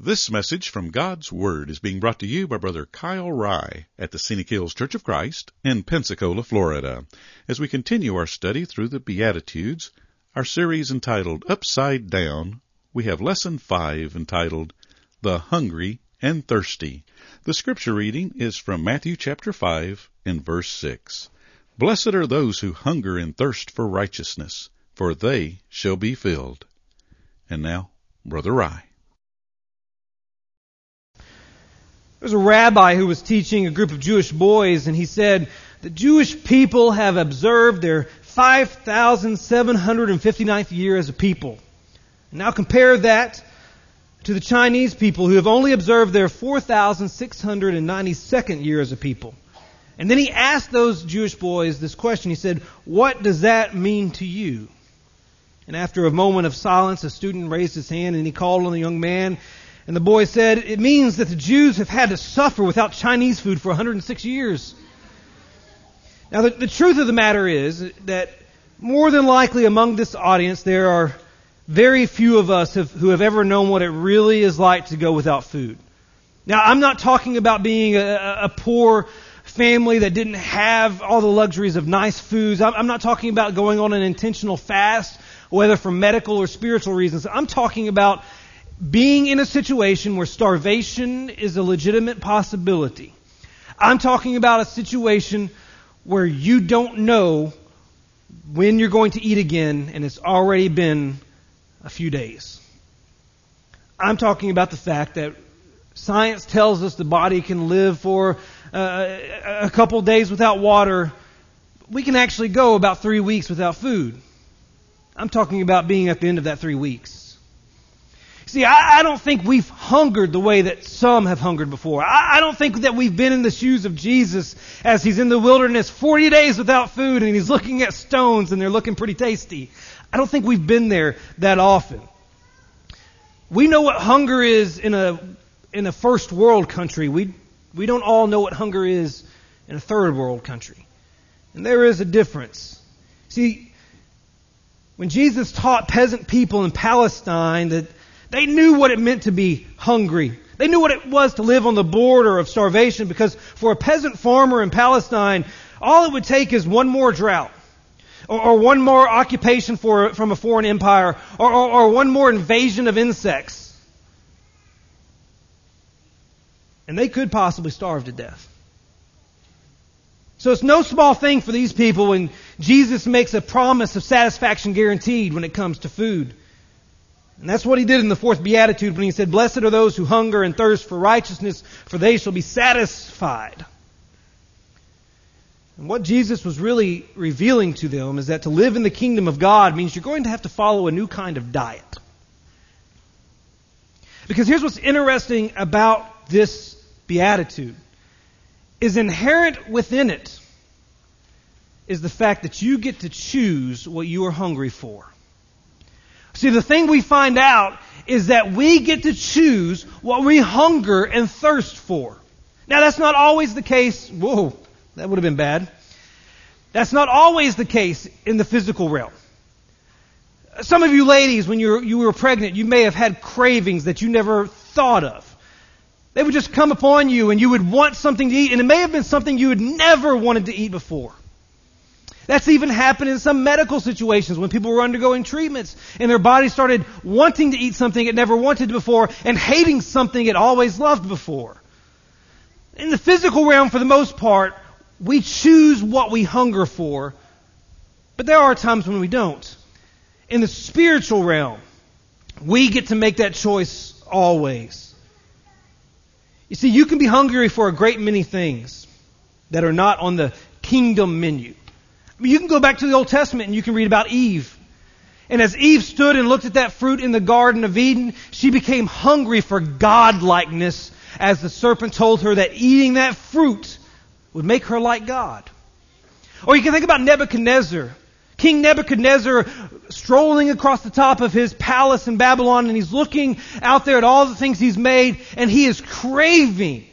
This message from God's Word is being brought to you by Brother Kyle Rye at the Scenic Hills Church of Christ in Pensacola, Florida. As we continue our study through the Beatitudes, our series entitled Upside Down, we have Lesson 5 entitled The Hungry and Thirsty. The scripture reading is from Matthew chapter 5 and verse 6. Blessed are those who hunger and thirst for righteousness, for they shall be filled. And now, Brother Rye. There's a rabbi who was teaching a group of Jewish boys, and he said, the Jewish people have observed their 5,759th year as a people. Now compare that to the Chinese people who have only observed their 4,692nd year as a people. And then he asked those Jewish boys this question. He said, what does that mean to you? And after a moment of silence, a student raised his hand and he called on the young man. And the boy said, it means that the Jews have had to suffer without Chinese food for 106 years. Now, the truth of the matter is that more than likely among this audience, there are very few of us who have ever known what it really is like to go without food. Now, I'm not talking about being a poor family that didn't have all the luxuries of nice foods. I'm not talking about going on an intentional fast, whether for medical or spiritual reasons. I'm talking about being in a situation where starvation is a legitimate possibility. I'm talking about a situation where you don't know when you're going to eat again and it's already been a few days. I'm talking about the fact that science tells us the body can live for a couple days without water. We can actually go about 3 weeks without food. I'm talking about being at the end of that 3 weeks. See, I don't think we've hungered the way that some have hungered before. I don't think that we've been in the shoes of Jesus as He's in the wilderness 40 days without food and He's looking at stones and they're looking pretty tasty. I don't think we've been there that often. We know what hunger is in a first world country. We don't all know what hunger is in a third world country. And there is a difference. See, when Jesus taught peasant people in Palestine that they knew what it meant to be hungry. They knew what it was to live on the border of starvation, because for a peasant farmer in Palestine, all it would take is one more drought, or one more occupation from a foreign empire, or one more invasion of insects. And they could possibly starve to death. So it's no small thing for these people when Jesus makes a promise of satisfaction guaranteed when it comes to food. And that's what He did in the fourth beatitude when He said, blessed are those who hunger and thirst for righteousness, for they shall be satisfied. And what Jesus was really revealing to them is that to live in the kingdom of God means you're going to have to follow a new kind of diet. Because here's what's interesting about this beatitude. Is inherent within it is the fact that you get to choose what you are hungry for. See, the thing we find out is that we get to choose what we hunger and thirst for. Now, that's not always the case. Whoa, that would have been bad. That's not always the case in the physical realm. Some of you ladies, when you were pregnant, you may have had cravings that you never thought of. They would just come upon you and you would want something to eat, and it may have been something you had never wanted to eat before. That's even happened in some medical situations when people were undergoing treatments and their body started wanting to eat something it never wanted before and hating something it always loved before. In the physical realm, for the most part, we choose what we hunger for, but there are times when we don't. In the spiritual realm, we get to make that choice always. You see, you can be hungry for a great many things that are not on the kingdom menu. You can go back to the Old Testament and you can read about Eve. And as Eve stood and looked at that fruit in the Garden of Eden, she became hungry for godlikeness as the serpent told her that eating that fruit would make her like God. Or you can think about Nebuchadnezzar. King Nebuchadnezzar strolling across the top of his palace in Babylon, and he's looking out there at all the things he's made, and he is craving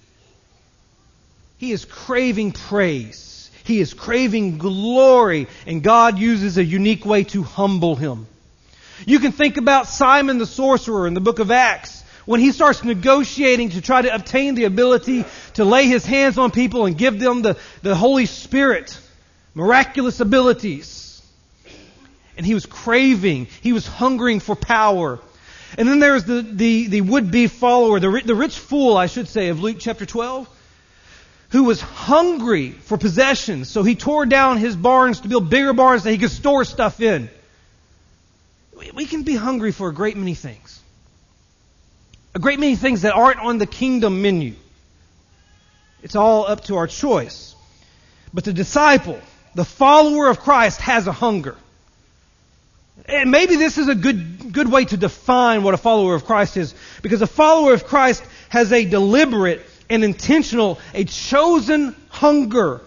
praise. He is craving glory, and God uses a unique way to humble him. You can think about Simon the sorcerer in the book of Acts, when he starts negotiating to try to obtain the ability to lay his hands on people and give them the Holy Spirit, miraculous abilities. And he was craving, he was hungering for power. And then there's the would-be follower, the rich fool, I should say, of Luke chapter 12, who was hungry for possessions. So he tore down his barns to build bigger barns that he could store stuff in. We can be hungry for a great many things. A great many things that aren't on the kingdom menu. It's all up to our choice. But the disciple, the follower of Christ, has a hunger. And maybe this is a good way to define what a follower of Christ is. Because a follower of Christ has a deliberate and intentional, a chosen hunger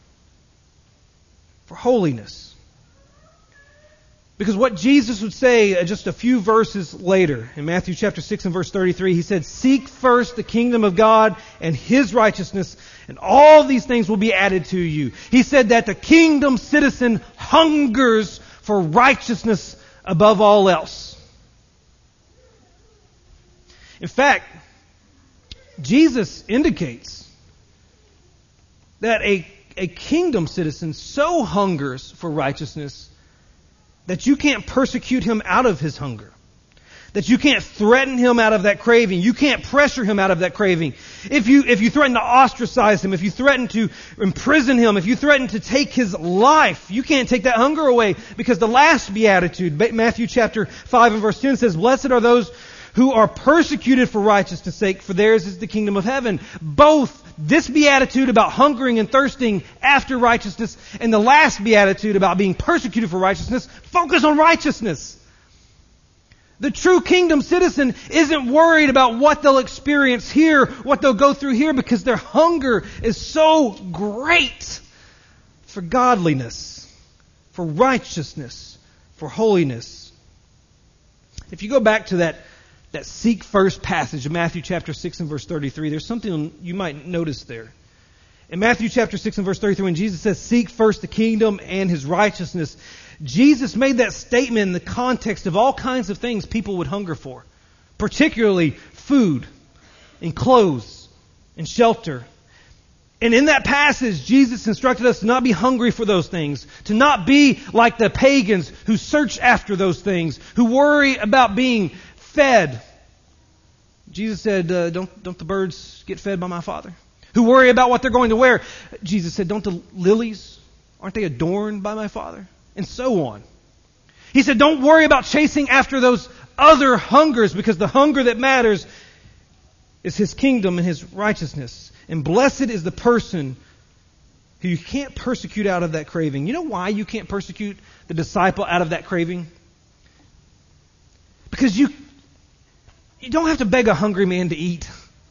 for holiness. Because what Jesus would say just a few verses later, in Matthew chapter 6 and verse 33, He said, "Seek first the kingdom of God and His righteousness, and all these things will be added to you." He said that the kingdom citizen hungers for righteousness above all else. In fact, Jesus indicates that a kingdom citizen so hungers for righteousness that you can't persecute him out of his hunger. That you can't threaten him out of that craving. You can't pressure him out of that craving. If you threaten to ostracize him, if you threaten to imprison him, if you threaten to take his life, you can't take that hunger away, because the last beatitude, Matthew chapter 5 and verse 10 says, "Blessed are those who are persecuted for righteousness' sake, for theirs is the kingdom of heaven." Both this beatitude about hungering and thirsting after righteousness and the last beatitude about being persecuted for righteousness focus on righteousness. The true kingdom citizen isn't worried about what they'll experience here, what they'll go through here, because their hunger is so great for godliness, for righteousness, for holiness. If you go back to that seek first passage of Matthew chapter 6 and verse 33, there's something you might notice there. In Matthew chapter 6 and verse 33, when Jesus says, "Seek first the kingdom and His righteousness," Jesus made that statement in the context of all kinds of things people would hunger for, particularly food and clothes and shelter. And in that passage, Jesus instructed us to not be hungry for those things, to not be like the pagans who search after those things, who worry about being fed. Jesus said, don't the birds get fed by my Father? Who worry about what they're going to wear. Jesus said, don't the lilies, aren't they adorned by my Father? And so on. He said, don't worry about chasing after those other hungers, because the hunger that matters is His kingdom and His righteousness. And blessed is the person who you can't persecute out of that craving. You know why you can't persecute the disciple out of that craving? Because you don't have to beg a hungry man to eat.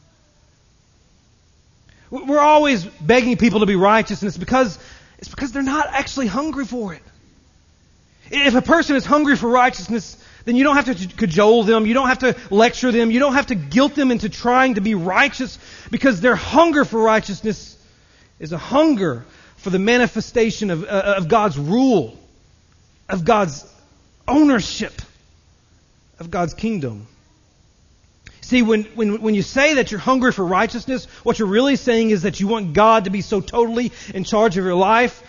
We're always begging people to be righteous, and it's because they're not actually hungry for it. If a person is hungry for righteousness, then you don't have to cajole them, you don't have to lecture them, you don't have to guilt them into trying to be righteous, because their hunger for righteousness is a hunger for the manifestation of God's rule, of God's ownership, of God's kingdom. See, when you say that you're hungry for righteousness, what you're really saying is that you want God to be so totally in charge of your life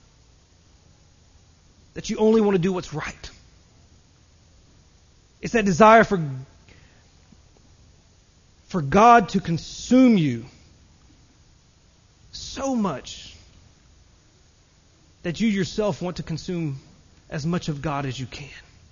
that you only want to do what's right. It's that desire for God to consume you so much that you yourself want to consume as much of God as you can.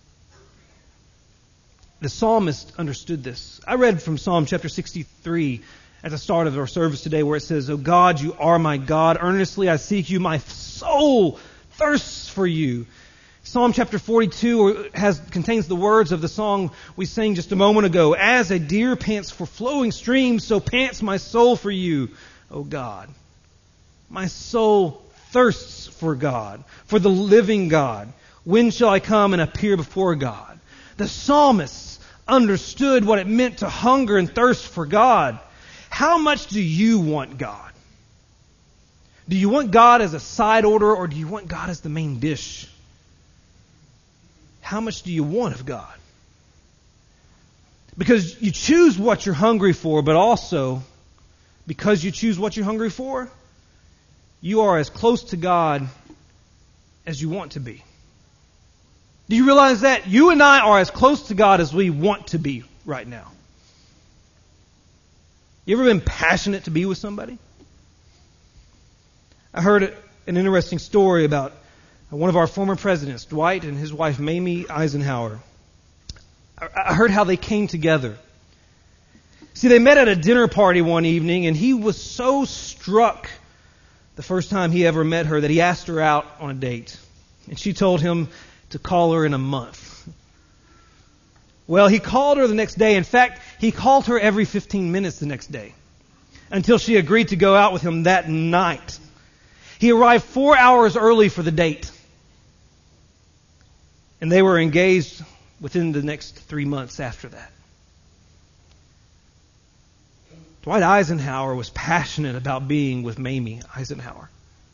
The psalmist understood this. I read from Psalm chapter 63 at the start of our service today, where it says, "O God, you are my God. Earnestly I seek you. My soul thirsts for you." Psalm chapter 42 contains the words of the song we sang just a moment ago. "As a deer pants for flowing streams, so pants my soul for you, O God." My soul thirsts for God, for the living God. When shall I come and appear before God? The psalmists understood what it meant to hunger and thirst for God. How much do you want God? Do you want God as a side order, or do you want God as the main dish? How much do you want of God? Because you choose what you're hungry for, but also because you choose what you're hungry for, you are as close to God as you want to be. Do you realize that? You and I are as close to God as we want to be right now. You ever been passionate to be with somebody? I heard an interesting story about one of our former presidents, Dwight, and his wife, Mamie Eisenhower. I heard how they came together. See, they met at a dinner party one evening, and he was so struck the first time he ever met her that he asked her out on a date. And she told him to call her in a month. Well, he called her the next day. In fact, he called her every 15 minutes the next day until she agreed to go out with him that night. He arrived 4 hours early for the date. And they were engaged within the next 3 months after that. Dwight Eisenhower was passionate about being with Mamie Eisenhower.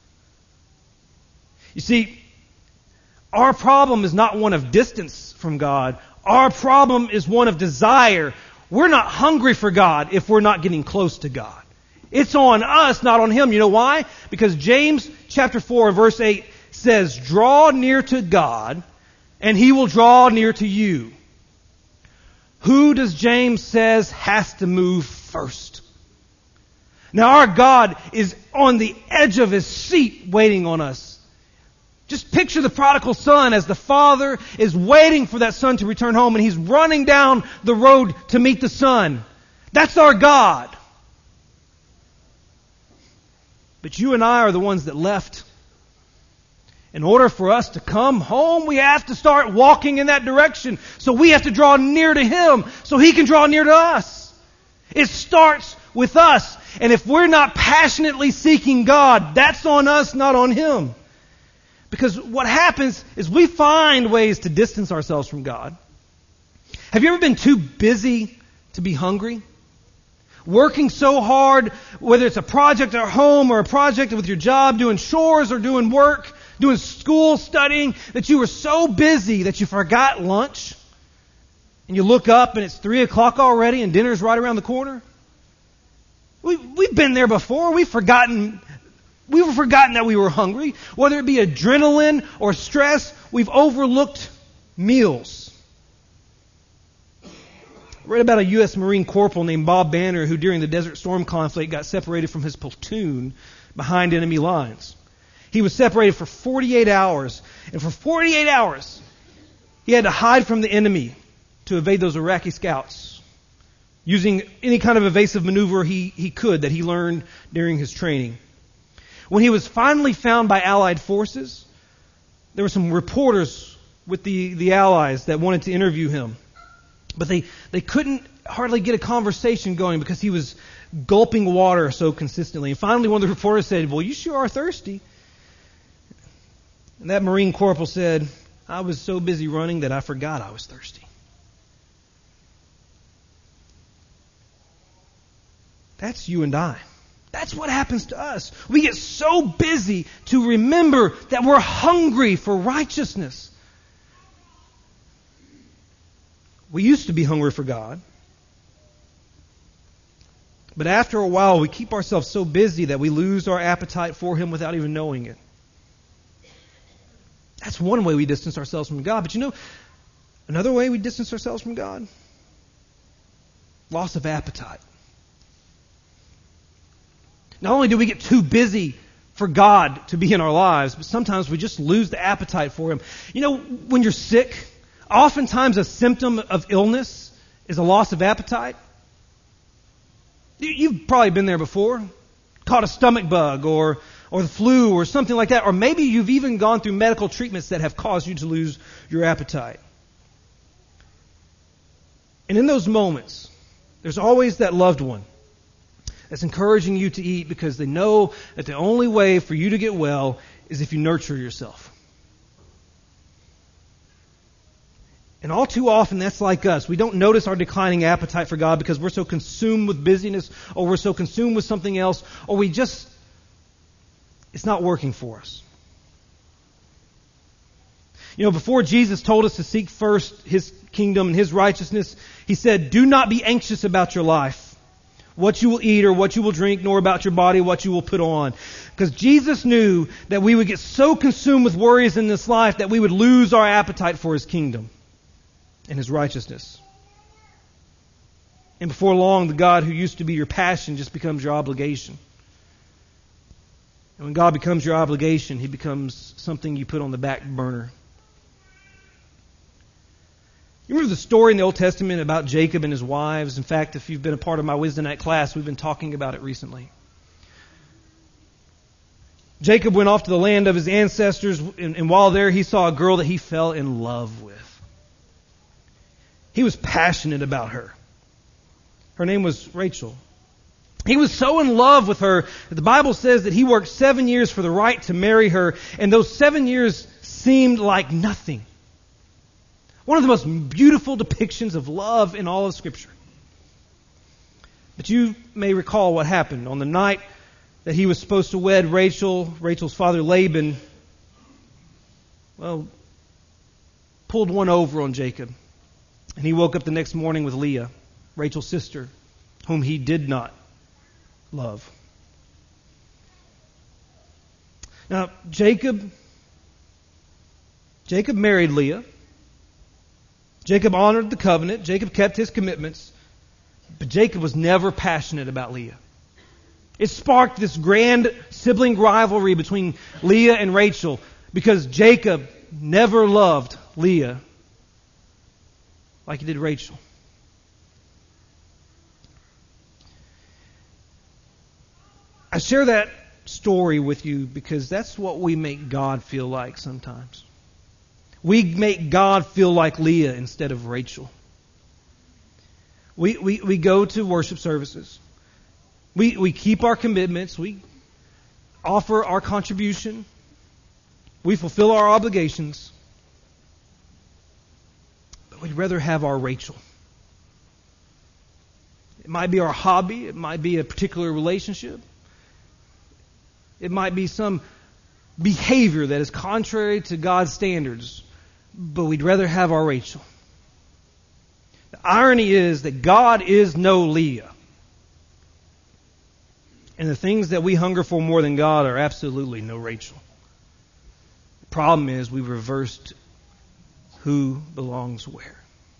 You see, our problem is not one of distance from God. Our problem is one of desire. We're not hungry for God if we're not getting close to God. It's on us, not on Him. You know why? Because James chapter 4 verse 8 says, "Draw near to God, and He will draw near to you." Who does James says has to move first? Now our God is on the edge of His seat waiting on us. Just picture the prodigal son as the father is waiting for that son to return home, and he's running down the road to meet the son. That's our God. But you and I are the ones that left. In order for us to come home, we have to start walking in that direction. So we have to draw near to Him so He can draw near to us. It starts with us. And if we're not passionately seeking God, that's on us, not on Him. Because what happens is we find ways to distance ourselves from God. Have you ever been too busy to be hungry? Working so hard, whether it's a project at home or a project with your job, doing chores or doing work, doing school, studying, that you were so busy that you forgot lunch. And you look up and it's 3 o'clock already and dinner's right around the corner. We've been there before. We've forgotten that we were hungry. Whether it be adrenaline or stress, we've overlooked meals. I read about a U.S. Marine corporal named Bob Banner who during the Desert Storm conflict got separated from his platoon behind enemy lines. He was separated for 48 hours. And for 48 hours, he had to hide from the enemy to evade those Iraqi scouts, using any kind of evasive maneuver he could that he learned during his training. When he was finally found by Allied forces, there were some reporters with the Allies that wanted to interview him. But they couldn't hardly get a conversation going because he was gulping water so consistently. And finally one of the reporters said, "Well, you sure are thirsty." And that Marine corporal said, "I was so busy running that I forgot I was thirsty." That's you and I. That's what happens to us. We get so busy to remember that we're hungry for righteousness. We used to be hungry for God. But after a while, we keep ourselves so busy that we lose our appetite for Him without even knowing it. That's one way we distance ourselves from God. But you know, another way we distance ourselves from God? Loss of appetite. Not only do we get too busy for God to be in our lives, but sometimes we just lose the appetite for Him. You know, when you're sick, oftentimes a symptom of illness is a loss of appetite. You've probably been there before. Caught a stomach bug or the flu or something like that. Or maybe you've even gone through medical treatments that have caused you to lose your appetite. And in those moments, there's always that loved one that's encouraging you to eat because they know that the only way for you to get well is if you nurture yourself. And all too often, that's like us. We don't notice our declining appetite for God because we're so consumed with busyness, or we're so consumed with something else, or it's not working for us. You know, before Jesus told us to seek first His kingdom and His righteousness, He said, do not be anxious about your life, what you will eat or what you will drink, nor about your body, what you will put on. Because Jesus knew that we would get so consumed with worries in this life that we would lose our appetite for His kingdom and His righteousness. And before long, the God who used to be your passion just becomes your obligation. And when God becomes your obligation, He becomes something you put on the back burner. You remember the story in the Old Testament about Jacob and his wives? In fact, if you've been a part of my Wisdom Night class, we've been talking about it recently. Jacob went off to the land of his ancestors, and while there he saw a girl that he fell in love with. He was passionate about her. Her name was Rachel. He was so in love with her that the Bible says that he worked 7 years for the right to marry her, and those 7 years seemed like nothing. One of the most beautiful depictions of love in all of Scripture. But you may recall what happened. On the night that he was supposed to wed Rachel, Rachel's father Laban, pulled one over on Jacob. And he woke up the next morning with Leah, Rachel's sister, whom he did not love. Now, Jacob married Leah. Jacob honored the covenant. Jacob kept his commitments. But Jacob was never passionate about Leah. It sparked this grand sibling rivalry between Leah and Rachel because Jacob never loved Leah like he did Rachel. I share that story with you because that's what we make God feel like sometimes. We make God feel like Leah instead of Rachel. We go to worship services. We keep our commitments. We offer our contribution. We fulfill our obligations. But we'd rather have our Rachel. It might be our hobby. It might be a particular relationship. It might be some behavior that is contrary to God's standards. But we'd rather have our Rachel. The irony is that God is no Leah. And the things that we hunger for more than God are absolutely no Rachel. The problem is we've reversed who belongs where.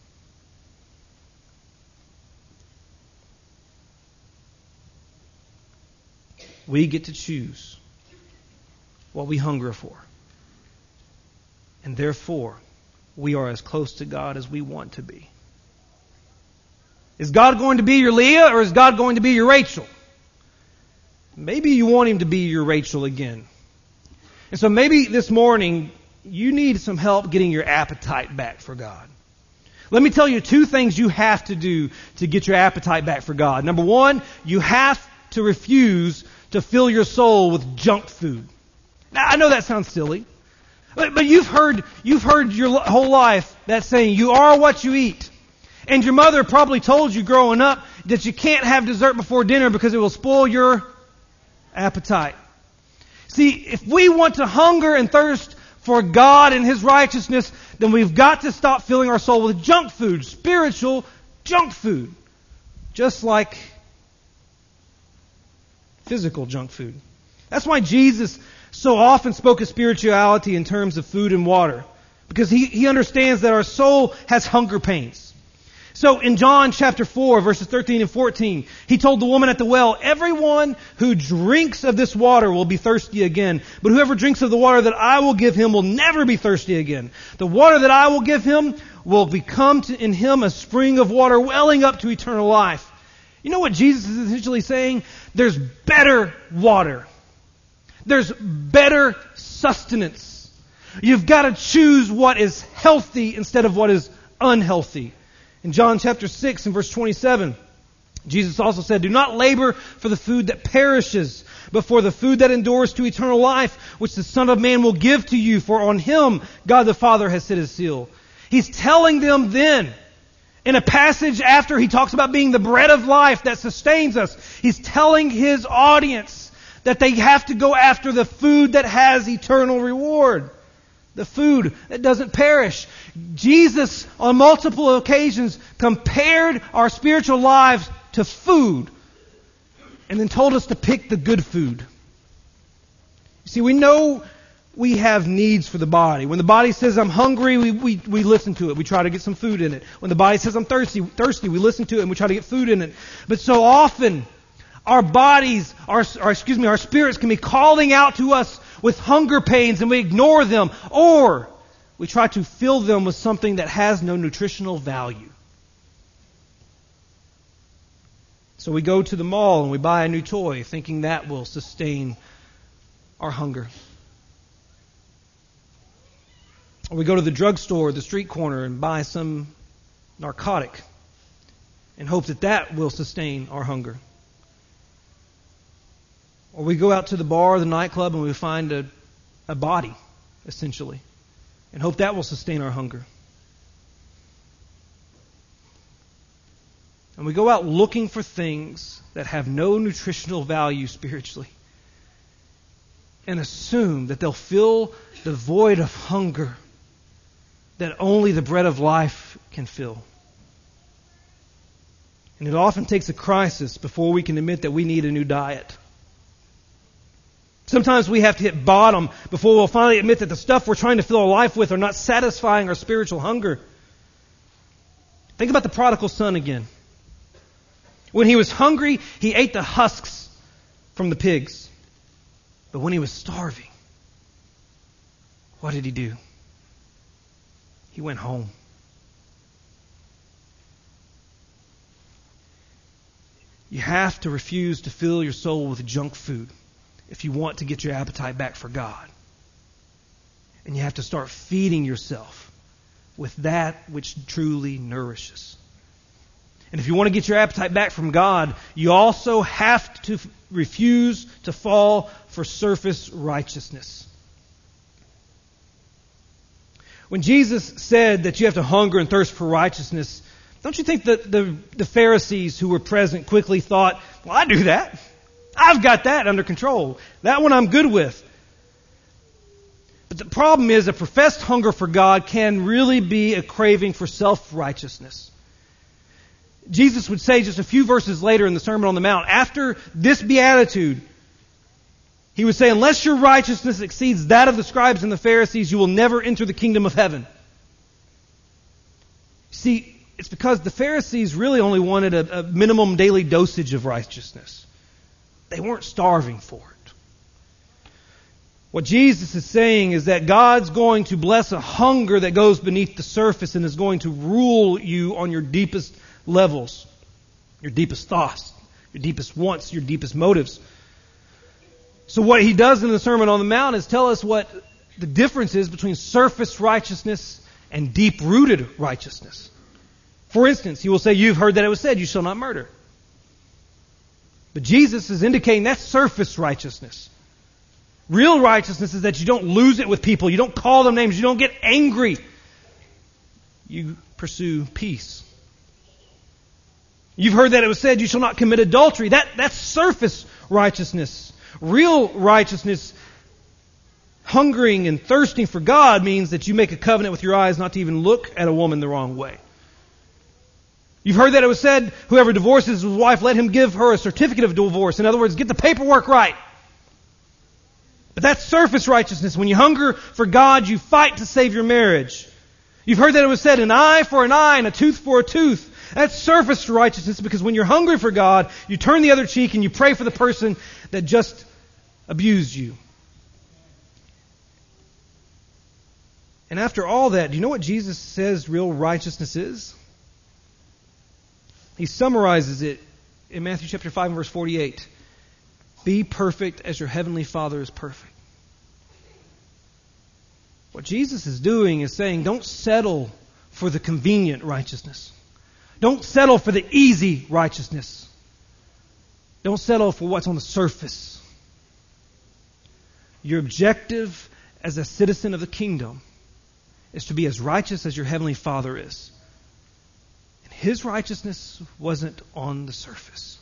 We get to choose what we hunger for. And therefore, we are as close to God as we want to be. Is God going to be your Leah or is God going to be your Rachel? Maybe you want Him to be your Rachel again. And so maybe this morning you need some help getting your appetite back for God. Let me tell you 2 things you have to do to get your appetite back for God. Number 1, you have to refuse to fill your soul with junk food. Now, I know that sounds silly. But you've heard your whole life that saying, you are what you eat. And your mother probably told you growing up that you can't have dessert before dinner because it will spoil your appetite. See, if we want to hunger and thirst for God and His righteousness, then we've got to stop filling our soul with junk food, spiritual junk food. Just like physical junk food. That's why Jesus so often spoke of spirituality in terms of food and water. Because he understands that our soul has hunger pains. So in John chapter 4, verses 13 and 14, He told the woman at the well, everyone who drinks of this water will be thirsty again. But whoever drinks of the water that I will give him will never be thirsty again. The water that I will give him will become in him a spring of water welling up to eternal life. You know what Jesus is essentially saying? There's better water. There's better sustenance. You've got to choose what is healthy instead of what is unhealthy. In John chapter 6 and verse 27, Jesus also said, do not labor for the food that perishes, but for the food that endures to eternal life, which the Son of Man will give to you, for on Him God the Father has set His seal. He's telling them then, in a passage after He talks about being the bread of life that sustains us, He's telling His audience that they have to go after the food that has eternal reward. The food that doesn't perish. Jesus, on multiple occasions, compared our spiritual lives to food and then told us to pick the good food. You see, we know we have needs for the body. When the body says, I'm hungry, we listen to it. We try to get some food in it. When the body says, I'm thirsty, we listen to it and we try to get food in it. But so often, our bodies, our spirits can be calling out to us with hunger pains and we ignore them, or we try to fill them with something that has no nutritional value. So we go to the mall and we buy a new toy thinking that will sustain our hunger. Or we go to the drugstore or the street corner and buy some narcotic and hope that that will sustain our hunger. Or we go out to the bar or the nightclub and we find a body, essentially, and hope that will sustain our hunger. And we go out looking for things that have no nutritional value spiritually and assume that they'll fill the void of hunger that only the bread of life can fill. And it often takes a crisis before we can admit that we need a new diet. Sometimes we have to hit bottom before we'll finally admit that the stuff we're trying to fill our life with are not satisfying our spiritual hunger. Think about the prodigal son again. When he was hungry, he ate the husks from the pigs. But when he was starving, what did he do? He went home. You have to refuse to fill your soul with junk food if you want to get your appetite back for God. And you have to start feeding yourself with that which truly nourishes. And if you want to get your appetite back from God, you also have to refuse to fall for surface righteousness. When Jesus said that you have to hunger and thirst for righteousness, don't you think that the Pharisees who were present quickly thought, well, I do that. I've got that under control. That one I'm good with. But the problem is a professed hunger for God can really be a craving for self-righteousness. Jesus would say just a few verses later in the Sermon on the Mount, after this beatitude, he would say, unless your righteousness exceeds that of the scribes and the Pharisees, you will never enter the kingdom of heaven. See, it's because the Pharisees really only wanted a minimum daily dosage of righteousness. They weren't starving for it. What Jesus is saying is that God's going to bless a hunger that goes beneath the surface and is going to rule you on your deepest levels, your deepest thoughts, your deepest wants, your deepest motives. So what he does in the Sermon on the Mount is tell us what the difference is between surface righteousness and deep-rooted righteousness. For instance, he will say, you've heard that it was said, you shall not murder. But Jesus is indicating that's surface righteousness. Real righteousness is that you don't lose it with people. You don't call them names. You don't get angry. You pursue peace. You've heard that it was said, you shall not commit adultery. That's surface righteousness. Real righteousness, hungering and thirsting for God, means that you make a covenant with your eyes not to even look at a woman the wrong way. You've heard that it was said, whoever divorces his wife, let him give her a certificate of divorce. In other words, get the paperwork right. But that's surface righteousness. When you hunger for God, you fight to save your marriage. You've heard that it was said, an eye for an eye and a tooth for a tooth. That's surface righteousness, because when you're hungry for God, you turn the other cheek and you pray for the person that just abused you. And after all that, do you know what Jesus says real righteousness is? He summarizes it in Matthew chapter 5 and verse 48. Be perfect as your heavenly Father is perfect. What Jesus is doing is saying, don't settle for the convenient righteousness. Don't settle for the easy righteousness. Don't settle for what's on the surface. Your objective as a citizen of the kingdom is to be as righteous as your heavenly Father is. And His righteousness wasn't on the surface.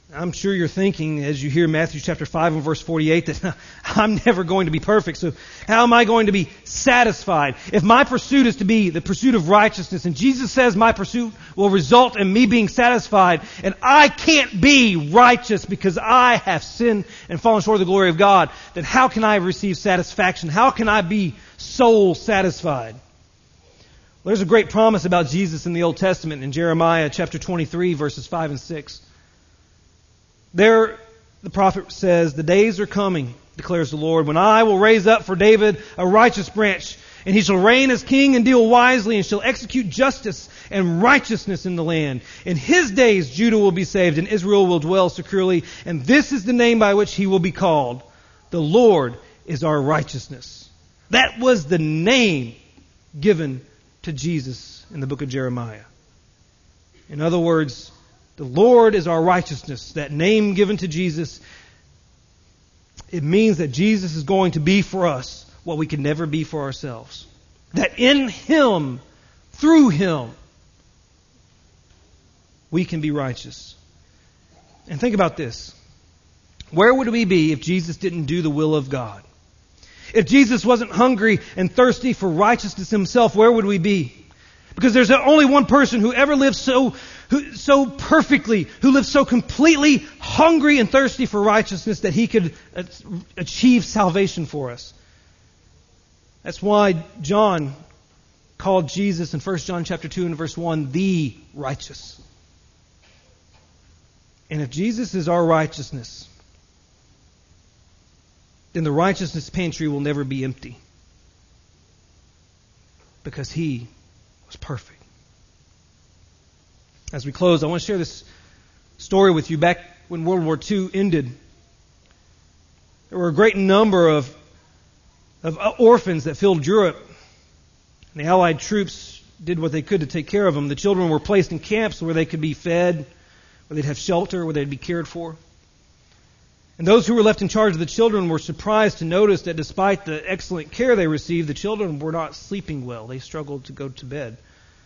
I'm sure you're thinking as you hear Matthew chapter 5 and verse 48 that I'm never going to be perfect, so how am I going to be satisfied? If my pursuit is to be the pursuit of righteousness, and Jesus says my pursuit will result in me being satisfied, and I can't be righteous because I have sinned and fallen short of the glory of God, then how can I receive satisfaction? How can I be soul satisfied? Well, there's a great promise about Jesus in the Old Testament in Jeremiah chapter 23 verses 5 and 6. There, the prophet says, "The days are coming, declares the Lord, when I will raise up for David a righteous branch, and he shall reign as king and deal wisely, and shall execute justice and righteousness in the land. In his days Judah will be saved, and Israel will dwell securely, and this is the name by which he will be called. The Lord is our righteousness." That was the name given to Jesus in the book of Jeremiah. In other words, the Lord is our righteousness. That name given to Jesus, it means that Jesus is going to be for us what we can never be for ourselves. That in Him, through Him, we can be righteous. And think about this. Where would we be if Jesus didn't do the will of God? If Jesus wasn't hungry and thirsty for righteousness Himself, where would we be? Because there's only one person who ever lived so perfectly, who lived so completely hungry and thirsty for righteousness that He could achieve salvation for us. That's why John called Jesus in 1 John chapter 2 and verse 1, the righteous. And if Jesus is our righteousness, then the righteousness pantry will never be empty. Because He was perfect. As we close, I want to share this story with you. Back when World War II ended, there were a great number of orphans that filled Europe. And the Allied troops did what they could to take care of them. The children were placed in camps where they could be fed, where they'd have shelter, where they'd be cared for. And those who were left in charge of the children were surprised to notice that despite the excellent care they received, the children were not sleeping well. They struggled to go to bed.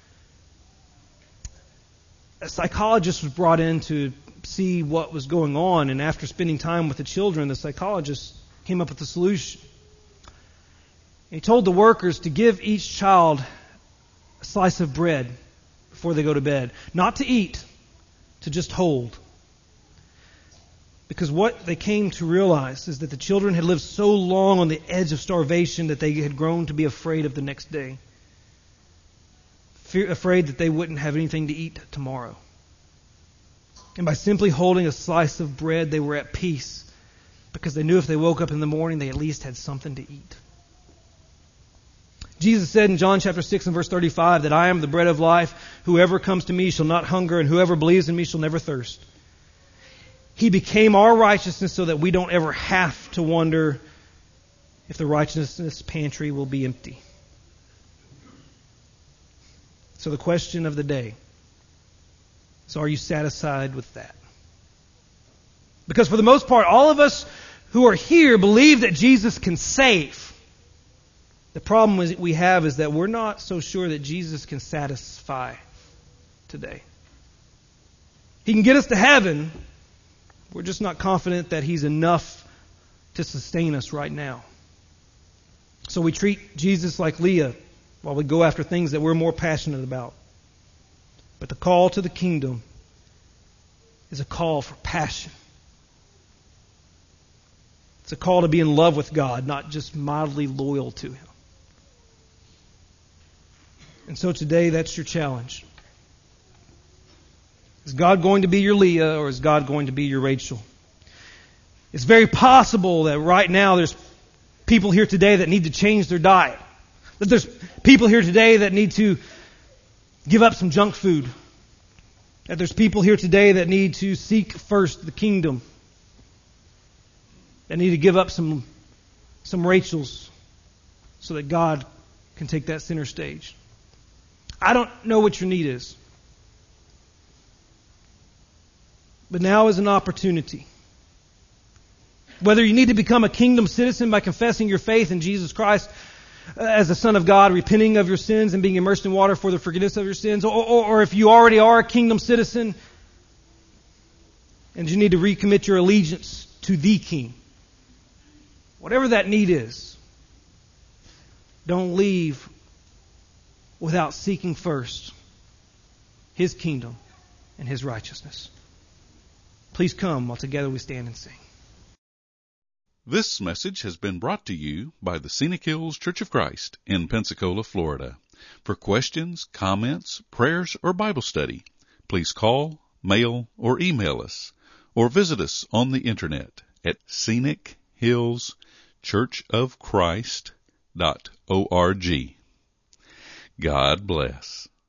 A psychologist was brought in to see what was going on, and after spending time with the children, the psychologist came up with a solution. He told the workers to give each child a slice of bread before they go to bed. Not to eat, to just hold. Because what they came to realize is that the children had lived so long on the edge of starvation that they had grown to be afraid of the next day. Afraid that they wouldn't have anything to eat tomorrow. And by simply holding a slice of bread, they were at peace. Because they knew if they woke up in the morning, they at least had something to eat. Jesus said in John chapter 6 and verse 35 that I am the bread of life. Whoever comes to me shall not hunger, and whoever believes in me shall never thirst. He became our righteousness so that we don't ever have to wonder if the righteousness pantry will be empty. So the question of the day is, are you satisfied with that? Because for the most part, all of us who are here believe that Jesus can save. The problem we have is that we're not so sure that Jesus can satisfy today. He can get us to heaven. We're just not confident that He's enough to sustain us right now. So we treat Jesus like Leah while we go after things that we're more passionate about. But the call to the kingdom is a call for passion. It's a call to be in love with God, not just mildly loyal to Him. And so today, that's your challenge. Is God going to be your Leah, or is God going to be your Rachel? It's very possible that right now there's people here today that need to change their diet. That there's people here today that need to give up some junk food. That there's people here today that need to seek first the kingdom. That need to give up some Rachels so that God can take that center stage. I don't know what your need is. But now is an opportunity. Whether you need to become a kingdom citizen by confessing your faith in Jesus Christ as the Son of God, repenting of your sins and being immersed in water for the forgiveness of your sins, or if you already are a kingdom citizen, and you need to recommit your allegiance to the King. Whatever that need is, don't leave without seeking first His kingdom and His righteousness. Please come while together we stand and sing. This message has been brought to you by the Scenic Hills Church of Christ in Pensacola, Florida. For questions, comments, prayers, or Bible study, please call, mail, or email us, or visit us on the internet at scenichillschurchofchrist.org. God bless.